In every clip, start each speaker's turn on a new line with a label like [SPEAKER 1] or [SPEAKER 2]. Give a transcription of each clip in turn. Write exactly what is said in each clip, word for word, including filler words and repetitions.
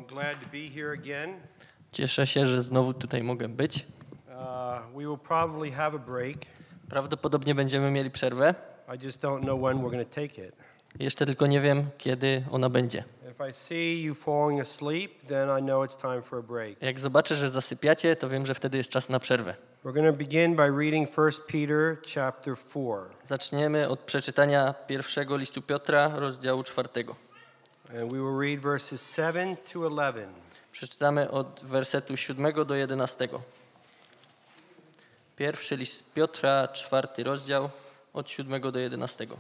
[SPEAKER 1] glad to be here again.
[SPEAKER 2] Cieszę się, że znowu tutaj mogę być.
[SPEAKER 1] Uh, we will probably have a break.
[SPEAKER 2] Prawdopodobnie będziemy mieli przerwę.
[SPEAKER 1] I just don't know when we're going to take it.
[SPEAKER 2] Jeszcze tylko nie wiem, kiedy ona będzie.
[SPEAKER 1] If I see you falling asleep, then I know it's time for a break.
[SPEAKER 2] Jak zobaczę, że zasypiacie, to wiem, że wtedy jest czas na przerwę.
[SPEAKER 1] We're going to begin by reading First Peter chapter four.
[SPEAKER 2] Zaczniemy od przeczytania pierwszego listu Piotra, rozdziału czwartego.
[SPEAKER 1] And we will read verses seven to eleven.
[SPEAKER 2] Przeczytamy od wersetu siódmego do jedenastego. Pierwszy list Piotra, czwarty rozdział, od siódmego do jedenastego.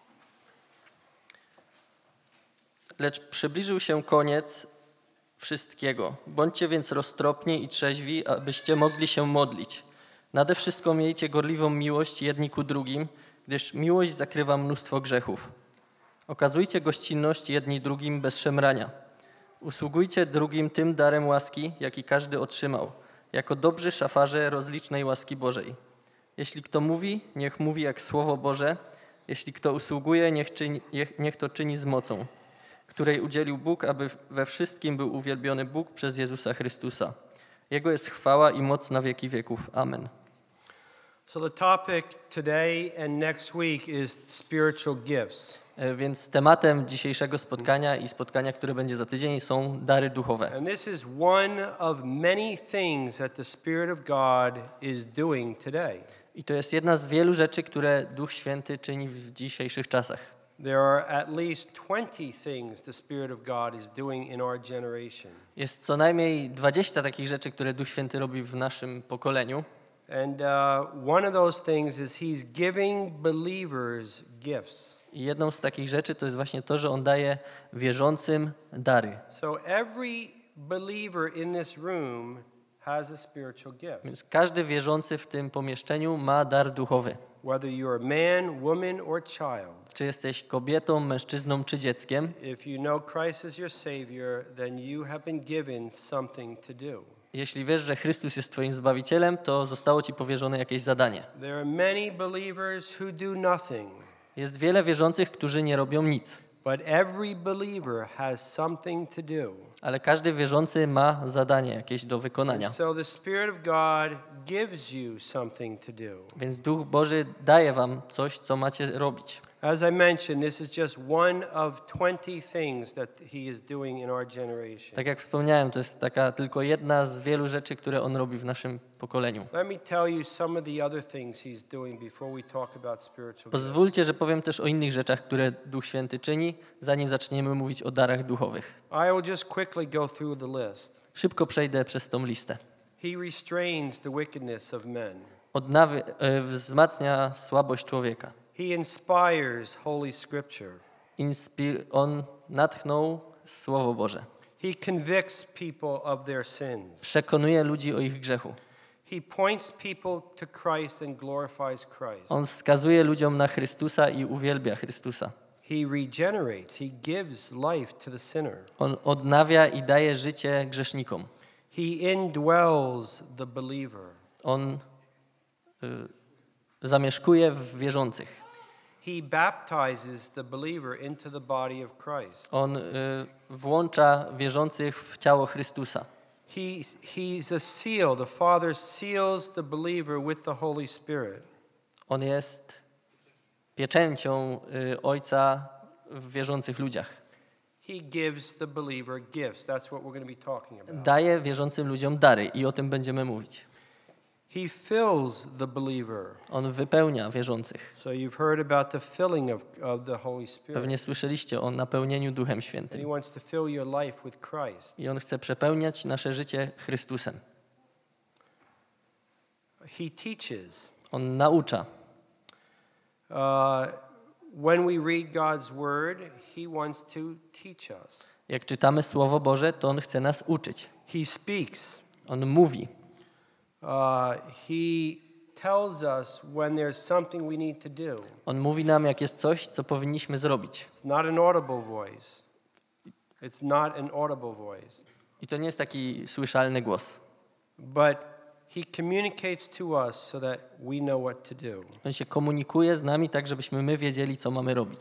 [SPEAKER 2] Lecz przybliżył się koniec wszystkiego. Bądźcie więc roztropni i trzeźwi, abyście mogli się modlić. Nade wszystko miejcie gorliwą miłość jedni ku drugim, gdyż miłość zakrywa mnóstwo grzechów. Okazujcie gościnność jedni drugim bez szemrania. Usługujcie drugim tym darem łaski, jaki każdy otrzymał, jako dobrzy szafarze rozlicznej łaski Bożej. Jeśli kto mówi, niech mówi jak Słowo Boże. Jeśli kto usługuje, niech, czyni, niech to czyni z mocą, której udzielił Bóg, aby we wszystkim był uwielbiony Bóg przez Jezusa Chrystusa. Jego jest chwała i moc na wieki wieków. Amen.
[SPEAKER 1] So the topic today and next week is spiritual gifts.
[SPEAKER 2] Więc tematem dzisiejszego spotkania i spotkania, które będzie za tydzień, są dary duchowe.
[SPEAKER 1] And this is one of many things that the Spirit of God is doing today.
[SPEAKER 2] I to jest jedna z wielu rzeczy, które Duch Święty czyni w dzisiejszych czasach.
[SPEAKER 1] There are at least twenty things the Spirit of God is doing in our generation.
[SPEAKER 2] Jest co najmniej dwadzieścia takich rzeczy, które Duch Święty robi w naszym pokoleniu.
[SPEAKER 1] And uh, one of those things is he's giving believers gifts.
[SPEAKER 2] I jedną z takich rzeczy to jest właśnie to, że On daje wierzącym dary.
[SPEAKER 1] So every believer in this room has a spiritual gift.
[SPEAKER 2] Więc każdy wierzący w tym pomieszczeniu ma dar duchowy.
[SPEAKER 1] Whether you're a man, woman or child.
[SPEAKER 2] Czy jesteś kobietą, mężczyzną czy dzieckiem?
[SPEAKER 1] If you know Christ as your Savior, then you have been given something to do.
[SPEAKER 2] Jeśli wiesz, że Chrystus jest twoim Zbawicielem, to zostało ci powierzone jakieś zadanie.
[SPEAKER 1] There are many believers who do nothing.
[SPEAKER 2] Jest wiele wierzących, którzy nie robią nic.
[SPEAKER 1] But every believer has something to do.
[SPEAKER 2] Ale każdy wierzący ma zadanie jakieś do wykonania.
[SPEAKER 1] So the Spirit of God gives you something to do.
[SPEAKER 2] Więc Duch Boży daje wam coś, co macie robić.
[SPEAKER 1] As I mentioned, this is just one of twenty things that he is doing in our generation.
[SPEAKER 2] Tak jak wspomniałem, to jest taka tylko jedna z wielu rzeczy, które On robi w naszym pokoleniu.
[SPEAKER 1] Let me tell you some of the other things he's doing before we talk about spiritual gifts.
[SPEAKER 2] Pozwólcie, że powiem też o innych rzeczach, które Duch Święty czyni, zanim zaczniemy mówić o darach duchowych.
[SPEAKER 1] I will just quickly go through the list.
[SPEAKER 2] Szybko przejdę przez tą listę.
[SPEAKER 1] He restrains the wickedness of men.
[SPEAKER 2] Odnawi- e, wzmacnia słabość człowieka.
[SPEAKER 1] He inspires Holy Scripture.
[SPEAKER 2] Inspir- on natchnął Słowo Boże.
[SPEAKER 1] He convicts people of their sins.
[SPEAKER 2] Przekonuje ludzi o ich grzechu.
[SPEAKER 1] He points people to Christ and glorifies Christ.
[SPEAKER 2] On wskazuje ludziom na Chrystusa i uwielbia Chrystusa.
[SPEAKER 1] He regenerates. He gives life to the sinner.
[SPEAKER 2] On odnawia i daje życie grzesznikom.
[SPEAKER 1] He indwells the believer.
[SPEAKER 2] On y, zamieszkuje w wierzących.
[SPEAKER 1] He baptizes the believer into the body of Christ.
[SPEAKER 2] On y, włącza wierzących w ciało Chrystusa.
[SPEAKER 1] He, he's a seal. The Father seals the believer with the Holy Spirit.
[SPEAKER 2] On jest pieczęcią y, Ojca w wierzących ludziach.
[SPEAKER 1] He gives the believer gifts. That's what we're going to be talking about.
[SPEAKER 2] Daje wierzącym ludziom dary i o tym będziemy mówić.
[SPEAKER 1] He fills the believer.
[SPEAKER 2] On wypełnia wierzących.
[SPEAKER 1] So you've heard about the filling of, of the Holy Spirit.
[SPEAKER 2] Pewnie słyszeliście o napełnieniu Duchem
[SPEAKER 1] And he
[SPEAKER 2] Świętym.
[SPEAKER 1] wants to fill your life with Christ.
[SPEAKER 2] I On chce przepełniać nasze życie Chrystusem.
[SPEAKER 1] He teaches.
[SPEAKER 2] On naucza.
[SPEAKER 1] Uh, when we read God's word, he wants to teach us.
[SPEAKER 2] Jak czytamy Słowo Boże, to On chce nas uczyć.
[SPEAKER 1] He speaks.
[SPEAKER 2] On mówi.
[SPEAKER 1] Uh, he tells us when there's something we need to do.
[SPEAKER 2] On mówi nam, jak jest coś, co powinniśmy zrobić.
[SPEAKER 1] It's not an audible voice. It's not an audible voice.
[SPEAKER 2] I to nie jest taki słyszalny głos.
[SPEAKER 1] But he communicates to us so that we know what to do.
[SPEAKER 2] On się komunikuje z nami tak, żebyśmy my wiedzieli, co mamy robić.
[SPEAKER 1] He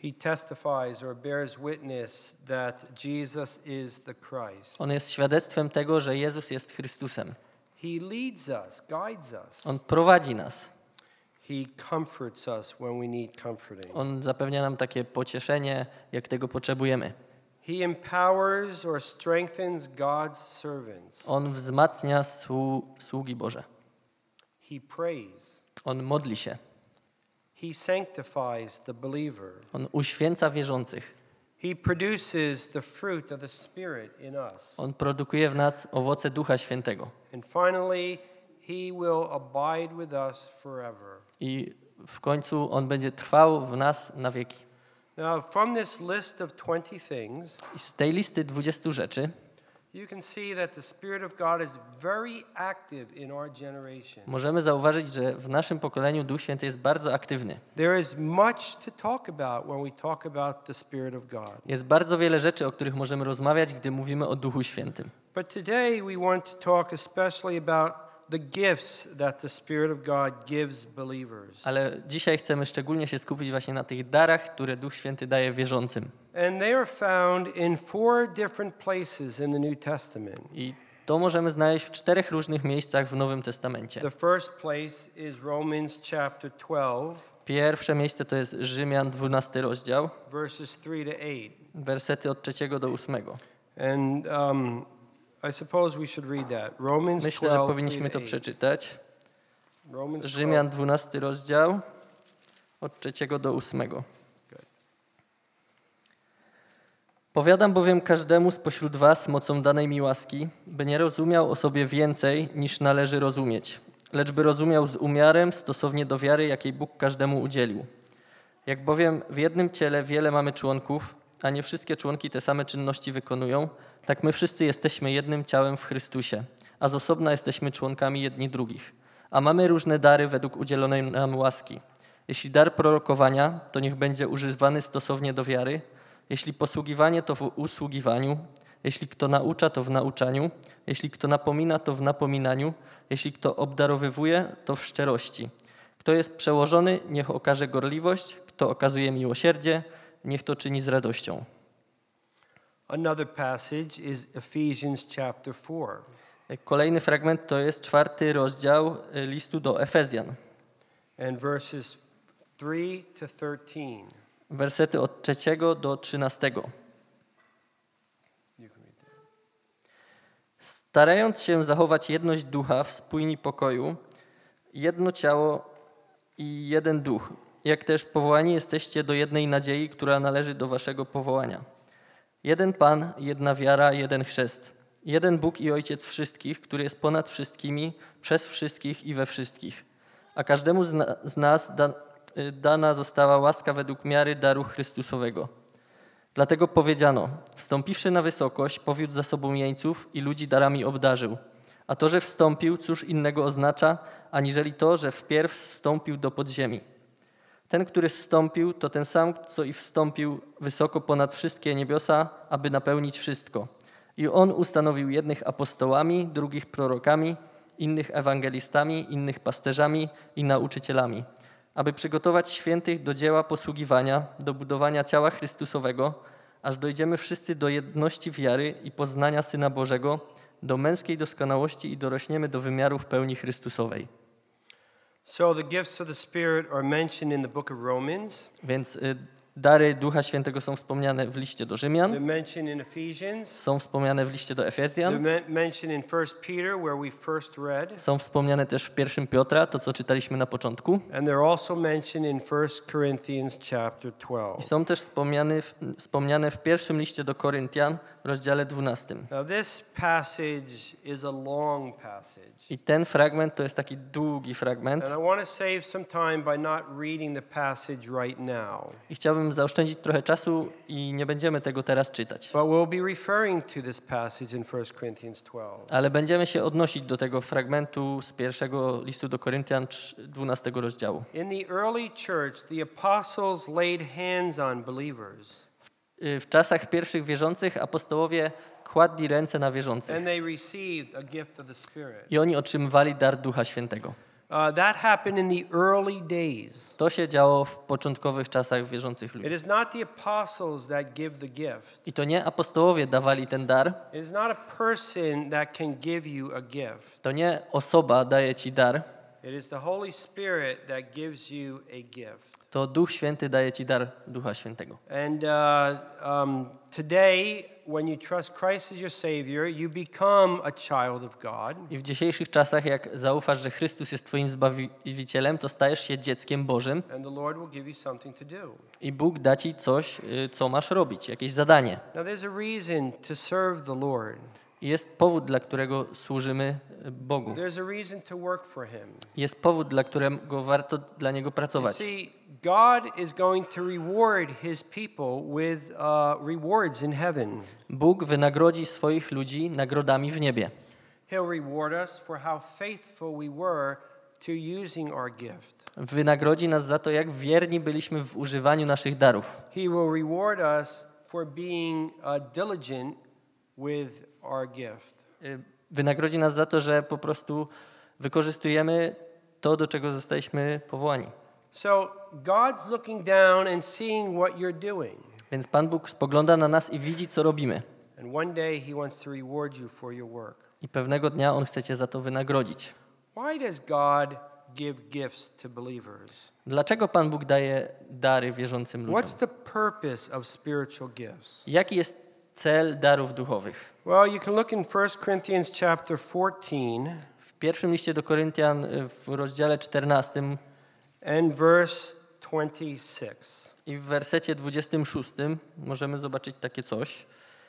[SPEAKER 1] He testifies or bears witness that Jesus is the Christ.
[SPEAKER 2] On jest świadectwem tego, że Jezus jest Chrystusem.
[SPEAKER 1] He leads us, guides us.
[SPEAKER 2] On prowadzi nas.
[SPEAKER 1] He comforts us when we need comforting.
[SPEAKER 2] On zapewnia nam takie pocieszenie, jak tego potrzebujemy.
[SPEAKER 1] He empowers or strengthens God's servants.
[SPEAKER 2] On wzmacnia słu- sługi Boże.
[SPEAKER 1] He prays.
[SPEAKER 2] On modli się.
[SPEAKER 1] He sanctifies the believer.
[SPEAKER 2] On uświęca wierzących.
[SPEAKER 1] He produces the fruit of the Spirit in us.
[SPEAKER 2] On produkuje w nas owoce Ducha Świętego.
[SPEAKER 1] And finally, he will abide with us forever.
[SPEAKER 2] I w końcu On będzie trwał w nas na wieki.
[SPEAKER 1] Now, from this list of twenty things,
[SPEAKER 2] I z tej listy dwudziestu rzeczy
[SPEAKER 1] you can see that the Spirit of God is very active in our generation.
[SPEAKER 2] możemy zauważyć, że w naszym pokoleniu Duch Święty jest bardzo aktywny.
[SPEAKER 1] There is much to talk about when we talk about the Spirit of God.
[SPEAKER 2] Jest bardzo wiele rzeczy, o których możemy rozmawiać, gdy mówimy o Duchu Świętym.
[SPEAKER 1] But today we want to talk especially about the gifts that the Spirit of God gives believers.
[SPEAKER 2] Ale dzisiaj chcemy szczególnie się skupić właśnie na tych darach, które Duch Święty daje wierzącym.
[SPEAKER 1] And they are found in four different places in the New Testament.
[SPEAKER 2] I to możemy znaleźć w czterech różnych miejscach w Nowym Testamencie.
[SPEAKER 1] The first place is Romans chapter twelve,
[SPEAKER 2] Pierwsze miejsce to jest Rzymian dwunasty rozdział,
[SPEAKER 1] verses three to eight.
[SPEAKER 2] wersety od trzeciego do ósmego.
[SPEAKER 1] And um, I suppose we should read that. Romans
[SPEAKER 2] Myślę, że
[SPEAKER 1] twelve,
[SPEAKER 2] powinniśmy to
[SPEAKER 1] three to eight.
[SPEAKER 2] przeczytać.
[SPEAKER 1] Romans
[SPEAKER 2] Rzymian dwunasty rozdział, od trzeciego do ósmego. Powiadam bowiem każdemu spośród was mocą danej mi łaski, by nie rozumiał o sobie więcej, niż należy rozumieć, lecz by rozumiał z umiarem stosownie do wiary, jakiej Bóg każdemu udzielił. Jak bowiem w jednym ciele wiele mamy członków, a nie wszystkie członki te same czynności wykonują, tak my wszyscy jesteśmy jednym ciałem w Chrystusie, a z osobna jesteśmy członkami jedni drugich. A mamy różne dary według udzielonej nam łaski. Jeśli dar prorokowania, to niech będzie używany stosownie do wiary, jeśli posługiwanie, to w usługiwaniu, jeśli kto naucza, to w nauczaniu, jeśli kto napomina, to w napominaniu, jeśli kto obdarowywuje, to w szczerości. Kto jest przełożony, niech okaże gorliwość, kto okazuje miłosierdzie, niech to czyni z radością.
[SPEAKER 1] Another passage is Ephesians chapter four.
[SPEAKER 2] Kolejny fragment to jest czwarty rozdział listu do Efezjan.
[SPEAKER 1] And verses three to thirteen.
[SPEAKER 2] Wersety od trzeciego do trzynastego.
[SPEAKER 1] You can read that.
[SPEAKER 2] Starając się zachować jedność ducha w spójni pokoju, jedno ciało i jeden duch, jak też powołani jesteście do jednej nadziei, która należy do waszego powołania. Jeden Pan, jedna wiara, jeden chrzest. Jeden Bóg i Ojciec wszystkich, który jest ponad wszystkimi, przez wszystkich i we wszystkich. A każdemu z, na, z nas da, dana została łaska według miary daru Chrystusowego. Dlatego powiedziano, wstąpiwszy na wysokość, powiódł za sobą jeńców i ludzi darami obdarzył. A to, że wstąpił, cóż innego oznacza, aniżeli to, że wpierw wstąpił do podziemi. Ten, który zstąpił, to ten sam, co i wstąpił wysoko ponad wszystkie niebiosa, aby napełnić wszystko. I on ustanowił jednych apostołami, drugich prorokami, innych ewangelistami, innych pasterzami i nauczycielami, aby przygotować świętych do dzieła posługiwania, do budowania ciała Chrystusowego, aż dojdziemy wszyscy do jedności wiary i poznania Syna Bożego, do męskiej doskonałości i dorośniemy do wymiarów pełni Chrystusowej.
[SPEAKER 1] So the gifts of the Spirit are mentioned in the book of Romans.
[SPEAKER 2] Więc y, dary Ducha Świętego są wspomniane w liście do
[SPEAKER 1] They're
[SPEAKER 2] Rzymian,
[SPEAKER 1] mentioned in Ephesians.
[SPEAKER 2] są wspomniane w liście do
[SPEAKER 1] They're
[SPEAKER 2] Efezjan,
[SPEAKER 1] men- mentioned in First Peter, where we first read.
[SPEAKER 2] są wspomniane też w pierwszym Piotra, to co czytaliśmy na początku,
[SPEAKER 1] And they're also mentioned in First Corinthians chapter
[SPEAKER 2] i
[SPEAKER 1] twelve.
[SPEAKER 2] są też wspomniane w, wspomniane w pierwszym liście do Koryntian, w rozdziale dwunastym.
[SPEAKER 1] Now this passage is a long passage.
[SPEAKER 2] I ten fragment to jest taki długi fragment
[SPEAKER 1] And I want to save some time by not reading the passage right now.
[SPEAKER 2] i chciałbym zaoszczędzić trochę czasu i nie będziemy tego teraz czytać.
[SPEAKER 1] But we'll be referring to this passage in First Corinthians twelve.
[SPEAKER 2] Ale będziemy się odnosić do tego fragmentu z pierwszego listu do Koryntian, dwunastego rozdziału.
[SPEAKER 1] In the early church, the apostles laid hands on believers,
[SPEAKER 2] W czasach pierwszych wierzących apostołowie kładli ręce na wierzących
[SPEAKER 1] and they received a gift of the Spirit.
[SPEAKER 2] i oni otrzymywali dar Ducha Świętego.
[SPEAKER 1] Uh, that happened in the early days.
[SPEAKER 2] To się działo w początkowych czasach wierzących ludzi.
[SPEAKER 1] It is not the apostles that give the gift.
[SPEAKER 2] I to nie apostołowie dawali ten dar,
[SPEAKER 1] It is not a person that can give you a gift.
[SPEAKER 2] to nie osoba daje ci dar,
[SPEAKER 1] It is the Holy Spirit that gives you a gift.
[SPEAKER 2] to Duch Święty daje ci dar Ducha Świętego.
[SPEAKER 1] And uh, um, today, when you trust Christ as your Savior, you become a child of God.
[SPEAKER 2] I w dzisiejszych czasach, jak zaufasz, że Chrystus jest twoim Zbawicielem, to stajesz się dzieckiem Bożym
[SPEAKER 1] And the Lord will give you something to do.
[SPEAKER 2] i Bóg da ci coś, y, co masz robić, jakieś zadanie.
[SPEAKER 1] Now, there's a reason to serve the Lord.
[SPEAKER 2] I jest powód, dla którego służymy y, Bogu.
[SPEAKER 1] There's a reason to work for Him.
[SPEAKER 2] Jest powód, dla którego warto dla Niego
[SPEAKER 1] You
[SPEAKER 2] pracować.
[SPEAKER 1] see, God is going to reward His people with uh, rewards in heaven.
[SPEAKER 2] Bóg wynagrodzi swoich ludzi nagrodami w niebie.
[SPEAKER 1] He'll reward us for how faithful we were to using our gift.
[SPEAKER 2] Wynagrodzi nas za to, jak wierni byliśmy w używaniu naszych darów.
[SPEAKER 1] He will reward us for being uh, diligent with our gift.
[SPEAKER 2] Y, Wynagrodzi nas za to, że po prostu wykorzystujemy to, do czego zostaliśmy powołani.
[SPEAKER 1] So God's looking down and seeing what you're doing.
[SPEAKER 2] Więc Pan Bóg spogląda na nas i widzi, co robimy.
[SPEAKER 1] And one day He wants to reward you for your work.
[SPEAKER 2] I pewnego dnia On chce cię za to wynagrodzić.
[SPEAKER 1] Why does God give gifts to believers?
[SPEAKER 2] Dlaczego Pan Bóg daje dary wierzącym ludziom?
[SPEAKER 1] What's the purpose of spiritual gifts?
[SPEAKER 2] Jaki jest cel darów duchowych?
[SPEAKER 1] Well, you can look in First Corinthians chapter fourteen
[SPEAKER 2] W pierwszym liście do Koryntian y, w rozdziale czternastym
[SPEAKER 1] and verse twenty-six.
[SPEAKER 2] i w wersecie dwudziestym szóstym możemy zobaczyć takie coś.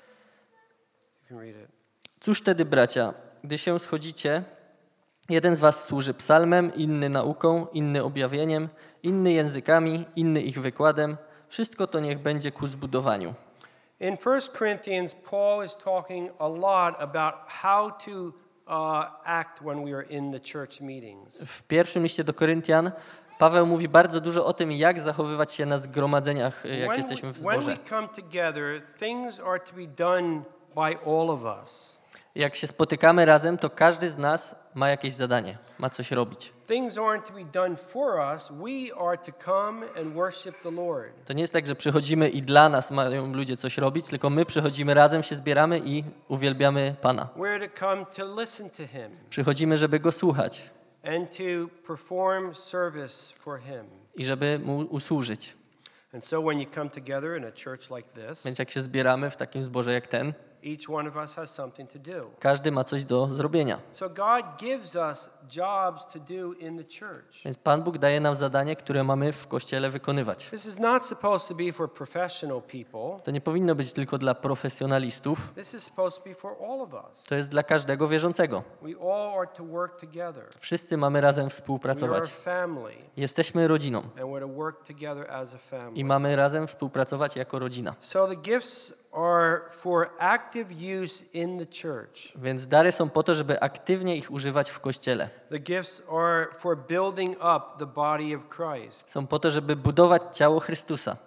[SPEAKER 1] You can read it.
[SPEAKER 2] Cóż tedy, bracia, gdy się schodzicie, jeden z was służy psalmem, inny nauką, inny objawieniem, inny językami, inny ich wykładem. Wszystko to niech będzie ku zbudowaniu.
[SPEAKER 1] In First Corinthians, Paul is talking a lot about how to uh, act when we are in the church meetings.
[SPEAKER 2] W pierwszym liście do Koryntian Paweł mówi bardzo dużo o tym, jak zachowywać się na zgromadzeniach, jak
[SPEAKER 1] When
[SPEAKER 2] jesteśmy w
[SPEAKER 1] we, when we
[SPEAKER 2] zborze.
[SPEAKER 1] come together, things are to be done by all of us.
[SPEAKER 2] Jak się spotykamy razem, to każdy z nas ma jakieś zadanie, ma coś robić.
[SPEAKER 1] Things aren't to be done for us. We are to come and worship the Lord.
[SPEAKER 2] To nie jest tak, że przychodzimy i dla nas mają ludzie coś robić, tylko my przychodzimy razem, się zbieramy i uwielbiamy Pana.
[SPEAKER 1] We're to come to listen to Him
[SPEAKER 2] Przychodzimy, żeby Go słuchać
[SPEAKER 1] and to perform service for Him.
[SPEAKER 2] i żeby Mu usłużyć.
[SPEAKER 1] And so when you come together in a church like this,
[SPEAKER 2] Więc jak się zbieramy w takim zborze jak ten,
[SPEAKER 1] each one of us has something to do.
[SPEAKER 2] każdy ma coś do zrobienia.
[SPEAKER 1] So God gives us jobs to do in the church.
[SPEAKER 2] Więc Pan Bóg daje nam zadanie, które mamy w Kościele wykonywać.
[SPEAKER 1] This is not supposed to be for professional people.
[SPEAKER 2] To nie powinno być tylko dla profesjonalistów,
[SPEAKER 1] This is supposed to be for all of us.
[SPEAKER 2] to jest dla każdego wierzącego.
[SPEAKER 1] We all are to work together.
[SPEAKER 2] Wszyscy mamy razem
[SPEAKER 1] We are a
[SPEAKER 2] współpracować.
[SPEAKER 1] family,
[SPEAKER 2] Jesteśmy rodziną
[SPEAKER 1] and we're to work together as a family.
[SPEAKER 2] i mamy razem współpracować jako rodzina.
[SPEAKER 1] So the gifts are for active use in the church.
[SPEAKER 2] Więc dary są po to, żeby aktywnie ich używać w Kościele.
[SPEAKER 1] The gifts are for building up the body of Christ.
[SPEAKER 2] Są po to, żeby budować ciało Chrystusa.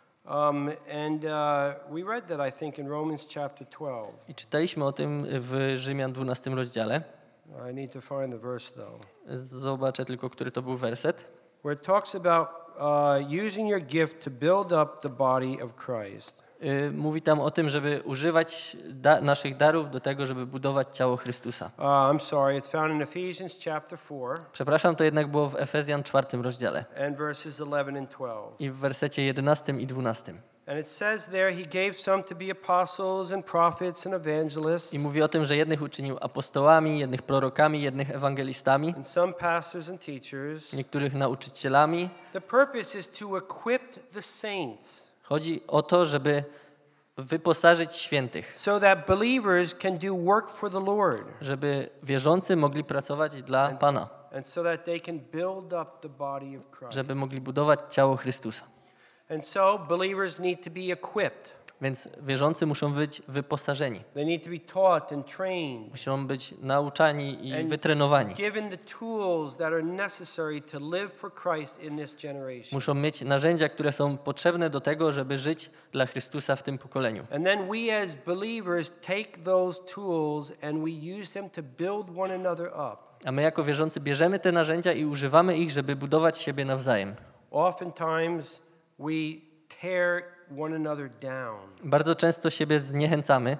[SPEAKER 1] Um, and uh, we read that, I think, in Romans chapter twelve.
[SPEAKER 2] I czytaliśmy o tym w Rzymian dwunastym rozdziale.
[SPEAKER 1] I need to find the verse, though.
[SPEAKER 2] Zobaczę tylko, który to był werset.
[SPEAKER 1] Where it talks about uh, using your gift to build up the body of Christ.
[SPEAKER 2] Yy, Mówi tam o tym, żeby używać da- naszych darów do tego, żeby budować ciało Chrystusa.
[SPEAKER 1] Uh, I'm sorry, it's found in Ephesians chapter four
[SPEAKER 2] Przepraszam, to jednak było w Efezjan czwartym rozdziale
[SPEAKER 1] and verses eleven and twelve.
[SPEAKER 2] i w wersecie jedenastym i dwunastym.
[SPEAKER 1] And it says there, He gave some to be apostles and prophets and evangelists,
[SPEAKER 2] I mówi o tym, że jednych uczynił apostołami, jednych prorokami, jednych ewangelistami,
[SPEAKER 1] and some pastors and teachers.
[SPEAKER 2] niektórych nauczycielami.
[SPEAKER 1] The purpose is to equip the saints
[SPEAKER 2] Chodzi o to, żeby wyposażyć świętych,
[SPEAKER 1] so that believers can do work for the Lord,
[SPEAKER 2] żeby wierzący mogli pracować dla Pana,
[SPEAKER 1] and so that they can build up the body of Christ.
[SPEAKER 2] żeby mogli budować ciało Chrystusa.
[SPEAKER 1] And so believers need to be equipped.
[SPEAKER 2] Więc wierzący muszą być wyposażeni.
[SPEAKER 1] They need to be taught and trained.
[SPEAKER 2] Muszą być nauczani i
[SPEAKER 1] And
[SPEAKER 2] wytrenowani.
[SPEAKER 1] given the tools that are necessary to live for Christ in this generation.
[SPEAKER 2] Muszą mieć narzędzia, które są potrzebne do tego, żeby żyć dla Chrystusa w tym pokoleniu.
[SPEAKER 1] And then we as believers take those tools and we use them to build one another up.
[SPEAKER 2] A my jako wierzący bierzemy te narzędzia i używamy ich, żeby budować siebie nawzajem.
[SPEAKER 1] Oftentimes we tear one another down,
[SPEAKER 2] Bardzo często siebie zniechęcamy,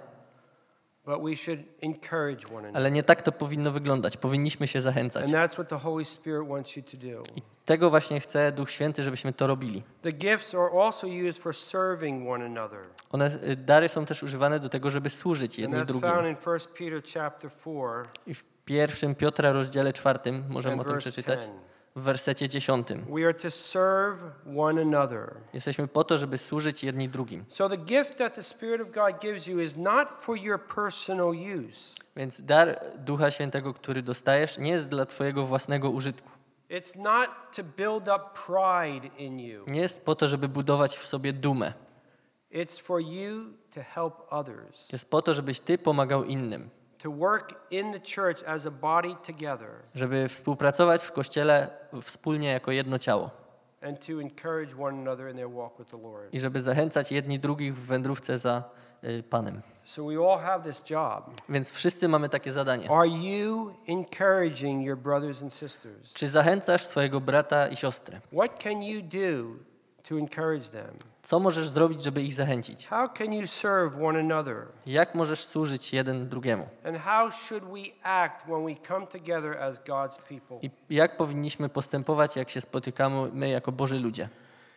[SPEAKER 1] but we should encourage one another.
[SPEAKER 2] ale nie tak to powinno wyglądać. Powinniśmy się zachęcać.
[SPEAKER 1] And that's what the Holy Spirit wants you to do.
[SPEAKER 2] I tego właśnie chce Duch Święty, żebyśmy to robili.
[SPEAKER 1] The gifts are also used for serving one another.
[SPEAKER 2] One, y, dary są też używane do tego, żeby służyć
[SPEAKER 1] And
[SPEAKER 2] jedni
[SPEAKER 1] that's
[SPEAKER 2] drugim.
[SPEAKER 1] found in First Peter chapter four
[SPEAKER 2] I w pierwszym Piotra rozdziale czwartym możemy
[SPEAKER 1] and
[SPEAKER 2] o tym
[SPEAKER 1] verse
[SPEAKER 2] przeczytać.
[SPEAKER 1] ten.
[SPEAKER 2] W wersecie dziesiątym.
[SPEAKER 1] We are to serve one another.
[SPEAKER 2] Jesteśmy po to, żeby służyć jedni drugim.
[SPEAKER 1] So the gift that the Spirit of God gives you is not for your personal use.
[SPEAKER 2] Więc dar Ducha Świętego, który dostajesz, nie jest dla twojego własnego użytku.
[SPEAKER 1] It's not to build up pride in you.
[SPEAKER 2] Nie jest po to, żeby budować w sobie dumę.
[SPEAKER 1] It's for you to help others.
[SPEAKER 2] Jest po to, żebyś ty pomagał innym.
[SPEAKER 1] To work in the church as a body together
[SPEAKER 2] Żeby współpracować w Kościele wspólnie jako jedno ciało.
[SPEAKER 1] and to encourage one another in their walk with the Lord.
[SPEAKER 2] I żeby zachęcać jedni drugich w wędrówce za y, Panem.
[SPEAKER 1] So we all have this job.
[SPEAKER 2] Więc wszyscy mamy takie zadanie.
[SPEAKER 1] Are you encouraging your brothers and sisters?
[SPEAKER 2] Czy zachęcasz swojego brata i siostrę?
[SPEAKER 1] What can you do to encourage them?
[SPEAKER 2] Co możesz zrobić, żeby ich zachęcić?
[SPEAKER 1] How can you serve one another?
[SPEAKER 2] Jak możesz służyć jeden drugiemu?
[SPEAKER 1] And how should we act when we come together as God's people?
[SPEAKER 2] I jak powinniśmy postępować, jak się spotykamy my jako Boży ludzie?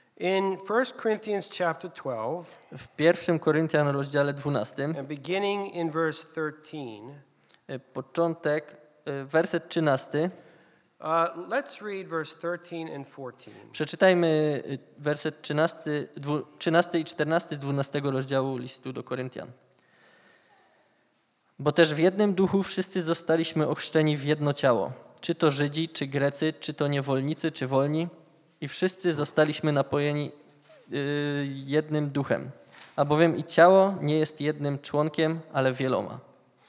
[SPEAKER 1] In First Corinthians chapter twelve
[SPEAKER 2] W pierwszym Koryntian rozdziale dwunastym,
[SPEAKER 1] and beginning in verse thirteen,
[SPEAKER 2] y, początek, y, werset trzynasty.
[SPEAKER 1] uh, let's read verse thirteen and fourteen.
[SPEAKER 2] Przeczytajmy y, werset trzynasty, dwu, trzynasty i czternasty z dwunastego rozdziału listu do Koryntian. Bo też w jednym duchu wszyscy zostaliśmy ochrzczeni w jedno ciało, czy to Żydzi, czy Grecy, czy to niewolnicy, czy wolni, i wszyscy zostaliśmy napojeni y, jednym duchem. Albowiem i ciało nie jest jednym członkiem, ale wieloma.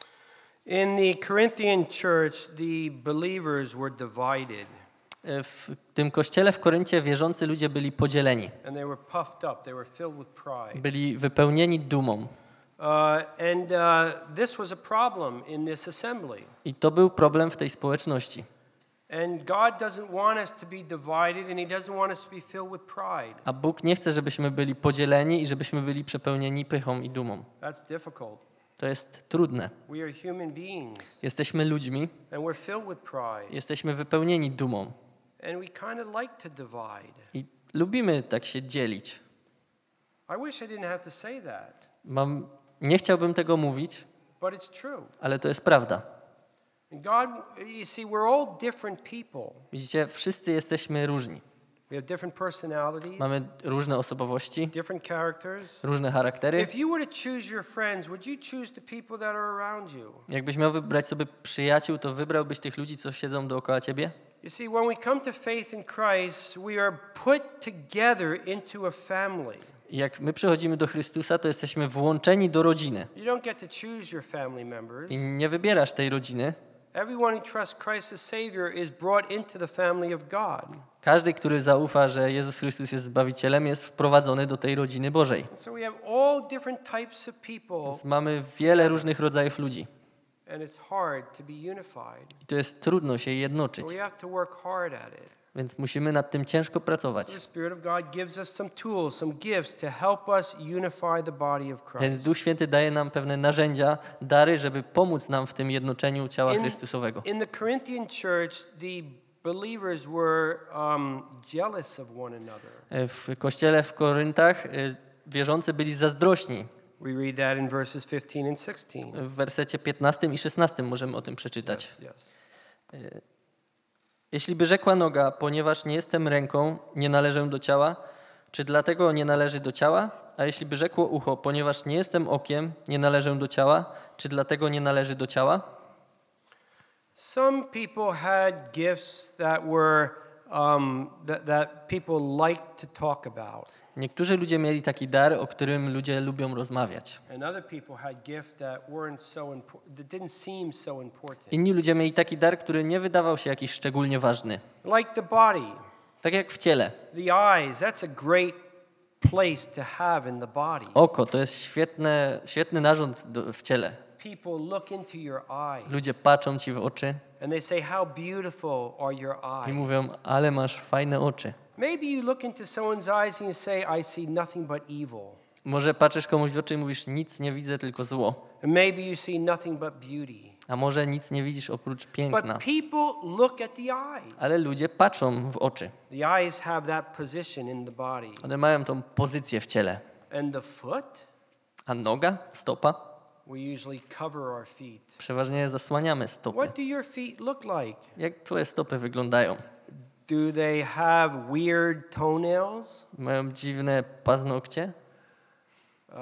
[SPEAKER 1] In the Corinthian church, the believers were divided
[SPEAKER 2] Y, W tym kościele w Koryncie wierzący ludzie byli podzieleni,
[SPEAKER 1] and they were puffed up. They were filled with pride.
[SPEAKER 2] byli wypełnieni dumą.
[SPEAKER 1] Uh, and uh, this was a problem in this assembly.
[SPEAKER 2] I to był problem w tej społeczności.
[SPEAKER 1] And God doesn't want us to be divided, and He doesn't want us to be filled with pride.
[SPEAKER 2] A Bóg nie chce, żebyśmy byli podzieleni i żebyśmy byli przepełnieni pychą i dumą.
[SPEAKER 1] That's difficult.
[SPEAKER 2] To jest trudne.
[SPEAKER 1] We are human beings,
[SPEAKER 2] Jesteśmy ludźmi,
[SPEAKER 1] and we're filled with pride.
[SPEAKER 2] jesteśmy wypełnieni dumą
[SPEAKER 1] And we kind of like to divide.
[SPEAKER 2] i lubimy tak się dzielić.
[SPEAKER 1] I wish I didn't have to say that,
[SPEAKER 2] Mam, nie chciałbym tego mówić,
[SPEAKER 1] but it's true.
[SPEAKER 2] ale to jest prawda.
[SPEAKER 1] And God, you see, we're all different people.
[SPEAKER 2] Widzicie, wszyscy jesteśmy różni.
[SPEAKER 1] We have different personalities,
[SPEAKER 2] Mamy różne osobowości,
[SPEAKER 1] different characters.
[SPEAKER 2] różne charaktery.
[SPEAKER 1] If you were to choose your friends, would you choose the people that are around you?
[SPEAKER 2] Jakbyś miał wybrać sobie przyjaciół, to wybrałbyś tych ludzi, co siedzą dookoła ciebie?
[SPEAKER 1] You see, when we come to faith in Christ, we are put together into a family.
[SPEAKER 2] I jak my przychodzimy do Chrystusa, to jesteśmy włączeni do rodziny.
[SPEAKER 1] You don't get to choose your family members.
[SPEAKER 2] I nie wybierasz tej rodziny.
[SPEAKER 1] Everyone who trusts Christ as Savior is brought into the family of God.
[SPEAKER 2] Każdy, który zaufa, że Jezus Chrystus jest Zbawicielem, jest wprowadzony do tej rodziny Bożej.
[SPEAKER 1] So we have all different types of people,
[SPEAKER 2] Więc mamy wiele różnych rodzajów ludzi.
[SPEAKER 1] and it's hard to be unified.
[SPEAKER 2] I to jest trudno się jednoczyć.
[SPEAKER 1] So we have to work hard at it.
[SPEAKER 2] Więc musimy nad tym ciężko pracować.
[SPEAKER 1] The Spirit of God gives us some tools, some gifts to help us unify the body of
[SPEAKER 2] Więc
[SPEAKER 1] Christ.
[SPEAKER 2] Duch Święty daje nam pewne narzędzia, dary, żeby pomóc nam w tym jednoczeniu ciała
[SPEAKER 1] In,
[SPEAKER 2] Chrystusowego.
[SPEAKER 1] in the Corinthian church, the believers were um, jealous of one another.
[SPEAKER 2] W kościele w Koryntach y, wierzący byli zazdrośni.
[SPEAKER 1] We read that in verses fifteen and sixteen.
[SPEAKER 2] W wersecie piętnastym i szesnastym możemy o tym przeczytać.
[SPEAKER 1] Yes, yes.
[SPEAKER 2] Jeśli by rzekła noga, ponieważ nie jestem ręką, nie należę do ciała, czy dlatego nie należy do ciała? A jeśli by rzekło ucho, ponieważ nie jestem okiem, nie należę do ciała, czy dlatego nie należy do ciała?
[SPEAKER 1] Some people had gifts that were um, that, that people liked to talk about.
[SPEAKER 2] Niektórzy ludzie mieli taki dar, o którym ludzie lubią rozmawiać.
[SPEAKER 1] And other people had gifts that weren't so impo- that didn't seem so important.
[SPEAKER 2] Inni ludzie mieli taki dar, który nie wydawał się jakiś szczególnie ważny.
[SPEAKER 1] Like the body,
[SPEAKER 2] Tak jak w ciele.
[SPEAKER 1] the eyes, that's a great place to have in the body.
[SPEAKER 2] Oko to jest świetne, świetny narząd do, w ciele.
[SPEAKER 1] People look into your eyes
[SPEAKER 2] Ludzie patrzą ci w oczy
[SPEAKER 1] and they say how beautiful are your
[SPEAKER 2] i
[SPEAKER 1] eyes.
[SPEAKER 2] mówią, ale masz fajne oczy.
[SPEAKER 1] Maybe you look into someone's eyes and you say, I see nothing but evil.
[SPEAKER 2] Może patrzysz komuś w oczy i mówisz, nic nie widzę, tylko zło.
[SPEAKER 1] And maybe you see nothing but beauty.
[SPEAKER 2] A może nic nie widzisz oprócz
[SPEAKER 1] But
[SPEAKER 2] piękna.
[SPEAKER 1] people look at the eyes.
[SPEAKER 2] Ale ludzie patrzą w oczy.
[SPEAKER 1] The eyes have that position in the body.
[SPEAKER 2] One mają tą pozycję w ciele.
[SPEAKER 1] And the foot,
[SPEAKER 2] A noga, stopa,
[SPEAKER 1] we usually cover our feet.
[SPEAKER 2] przeważnie zasłaniamy stopy.
[SPEAKER 1] What do your feet look like?
[SPEAKER 2] Jak twoje stopy wyglądają?
[SPEAKER 1] Do they have weird toenails?
[SPEAKER 2] Mają dziwne paznokcie?
[SPEAKER 1] Uh,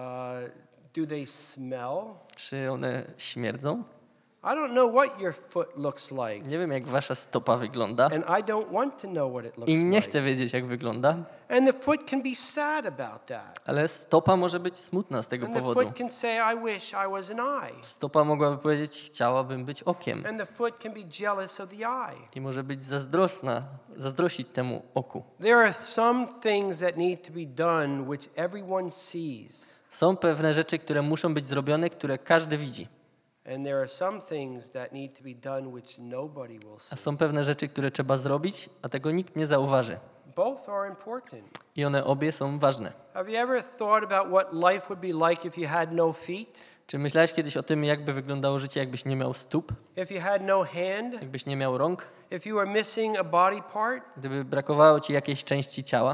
[SPEAKER 1] do they smell?
[SPEAKER 2] Czy one śmierdzą?
[SPEAKER 1] I don't know what your foot looks like.
[SPEAKER 2] Nie wiem, jak wasza stopa wygląda
[SPEAKER 1] And I don't want to know what it looks
[SPEAKER 2] i nie
[SPEAKER 1] like.
[SPEAKER 2] chcę wiedzieć, jak wygląda,
[SPEAKER 1] And the foot can be sad about that.
[SPEAKER 2] ale stopa może być smutna z tego
[SPEAKER 1] And the
[SPEAKER 2] powodu.
[SPEAKER 1] foot can say, I wish I was an eye.
[SPEAKER 2] Stopa mogłaby powiedzieć, chciałabym być okiem
[SPEAKER 1] And the foot can be jealous of the eye.
[SPEAKER 2] i może być zazdrosna, zazdrościć temu oku.
[SPEAKER 1] There are some things that need to be done which everyone sees.
[SPEAKER 2] Są pewne rzeczy, które muszą być zrobione, które każdy widzi.
[SPEAKER 1] And there are some things that need to be done which nobody will
[SPEAKER 2] A
[SPEAKER 1] see.
[SPEAKER 2] są pewne rzeczy, które trzeba zrobić, a tego nikt nie zauważy.
[SPEAKER 1] Both are important.
[SPEAKER 2] I one obie są ważne.
[SPEAKER 1] Have you ever thought about what life would be like if you had no feet?
[SPEAKER 2] Czy myślałeś kiedyś o tym, jakby wyglądało życie, jakbyś nie miał stóp,
[SPEAKER 1] If you had no hand?
[SPEAKER 2] jakbyś nie miał rąk,
[SPEAKER 1] If you were missing a body part?
[SPEAKER 2] gdyby brakowało ci jakiejś części ciała?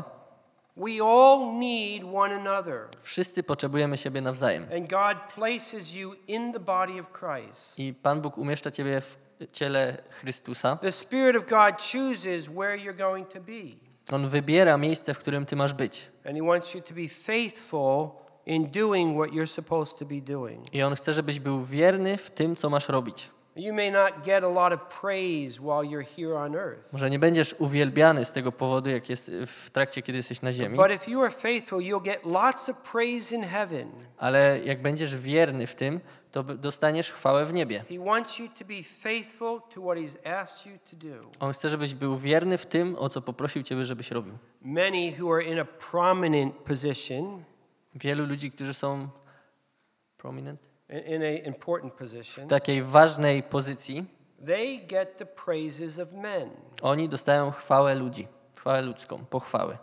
[SPEAKER 1] We all need one another.
[SPEAKER 2] Wszyscy potrzebujemy siebie nawzajem.
[SPEAKER 1] And God places you in the body of Christ.
[SPEAKER 2] I Pan Bóg umieszcza ciebie w ciele Chrystusa.
[SPEAKER 1] The Spirit of God chooses where you're going to be.
[SPEAKER 2] On wybiera miejsce, w którym ty masz być.
[SPEAKER 1] And He wants you to be faithful in doing what you're supposed to be doing.
[SPEAKER 2] I On chce, żebyś był wierny w tym, co masz robić.
[SPEAKER 1] You may not get a lot of praise while you're here on earth.
[SPEAKER 2] Może nie będziesz uwielbiany z tego powodu, jak jest w trakcie, kiedy jesteś na ziemi,
[SPEAKER 1] But if you are faithful, you'll get lots of praise in heaven.
[SPEAKER 2] ale jak będziesz wierny w tym, to b- dostaniesz chwałę w niebie.
[SPEAKER 1] He wants you to be faithful to what He's asked you to do.
[SPEAKER 2] On chce, żebyś był wierny w tym, o co poprosił ciebie, żebyś robił.
[SPEAKER 1] Many who are in a prominent position,
[SPEAKER 2] Wielu ludzi, którzy są prominent,
[SPEAKER 1] in a important position,
[SPEAKER 2] w takiej ważnej pozycji,
[SPEAKER 1] they get the praises of men.
[SPEAKER 2] oni dostają chwałę ludzi, chwałę ludzką, pochwałę.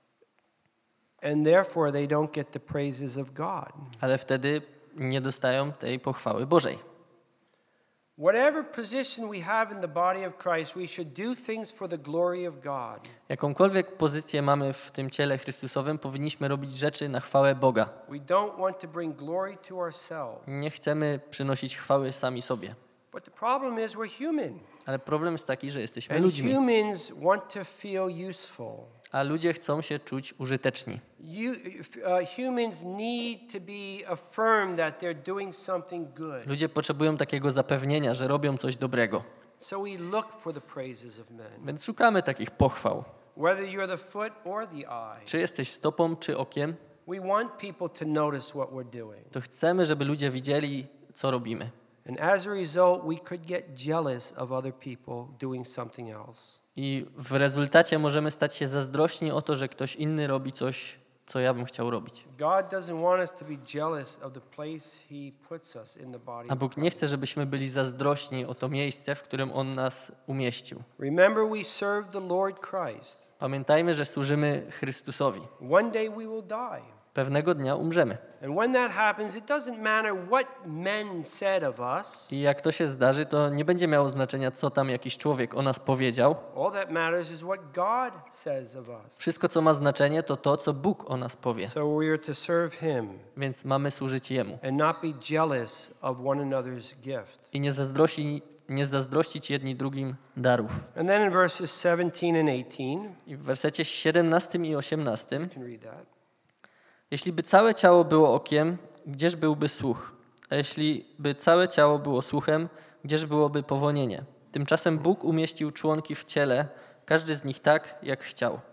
[SPEAKER 1] And therefore they don't get the praises of God.
[SPEAKER 2] Ale wtedy nie dostają tej pochwały Bożej.
[SPEAKER 1] Whatever position we have in the body of Christ, we should do things for the glory of God.
[SPEAKER 2] Jakąkolwiek pozycję mamy w tym ciele Chrystusowym, powinniśmy robić rzeczy na chwałę Boga.
[SPEAKER 1] We don't want to bring glory to ourselves.
[SPEAKER 2] Nie chcemy przynosić chwały sami sobie.
[SPEAKER 1] But the problem is we're human.
[SPEAKER 2] Ale problem jest taki, że jesteśmy
[SPEAKER 1] And
[SPEAKER 2] ludźmi,
[SPEAKER 1] humans want to feel useful.
[SPEAKER 2] a ludzie chcą się czuć użyteczni.
[SPEAKER 1] You, uh, humans need to be affirmed that they're doing something good.
[SPEAKER 2] Ludzie potrzebują takiego zapewnienia, że robią coś dobrego.
[SPEAKER 1] So we look for the praises of men.
[SPEAKER 2] Więc szukamy takich pochwał.
[SPEAKER 1] Whether you're the foot or the eye,
[SPEAKER 2] Czy jesteś stopą, czy okiem,
[SPEAKER 1] we want people to notice what we're doing.
[SPEAKER 2] to chcemy, żeby ludzie widzieli, co robimy.
[SPEAKER 1] And as a result, we could get jealous of other people doing something else.
[SPEAKER 2] I w rezultacie możemy stać się zazdrośni o to, że ktoś inny robi coś, co ja bym chciał robić.
[SPEAKER 1] God doesn't want us to be jealous of the place He puts us in the body
[SPEAKER 2] A
[SPEAKER 1] of
[SPEAKER 2] Bóg nie chce, żebyśmy byli zazdrośni o to miejsce, w którym On nas umieścił.
[SPEAKER 1] Remember, we serve the Lord Christ.
[SPEAKER 2] Pamiętajmy, że służymy Chrystusowi.
[SPEAKER 1] One day we will die.
[SPEAKER 2] Pewnego dnia umrzemy.
[SPEAKER 1] And when that happens, it doesn't matter what men said of us.
[SPEAKER 2] I jak to się zdarzy, to nie będzie miało znaczenia, co tam jakiś człowiek o nas powiedział.
[SPEAKER 1] All that matters is what God says of us.
[SPEAKER 2] Wszystko, co ma znaczenie, to to, co Bóg o nas powie.
[SPEAKER 1] So we are to serve Him
[SPEAKER 2] Więc mamy służyć Jemu.
[SPEAKER 1] and not be jealous of one another's gift.
[SPEAKER 2] I nie zazdrości, nie zazdrościć jedni drugim darów.
[SPEAKER 1] And then in verses seventeen and eighteen,
[SPEAKER 2] I w wersecie siedemnastym i osiemnastym.
[SPEAKER 1] you can read that.
[SPEAKER 2] Jeśli by całe ciało było okiem, gdzież byłby słuch? A jeśli by całe ciało było słuchem, gdzież byłoby powonienie? Tymczasem Bóg umieścił członki w ciele, każdy z nich tak, jak chciał.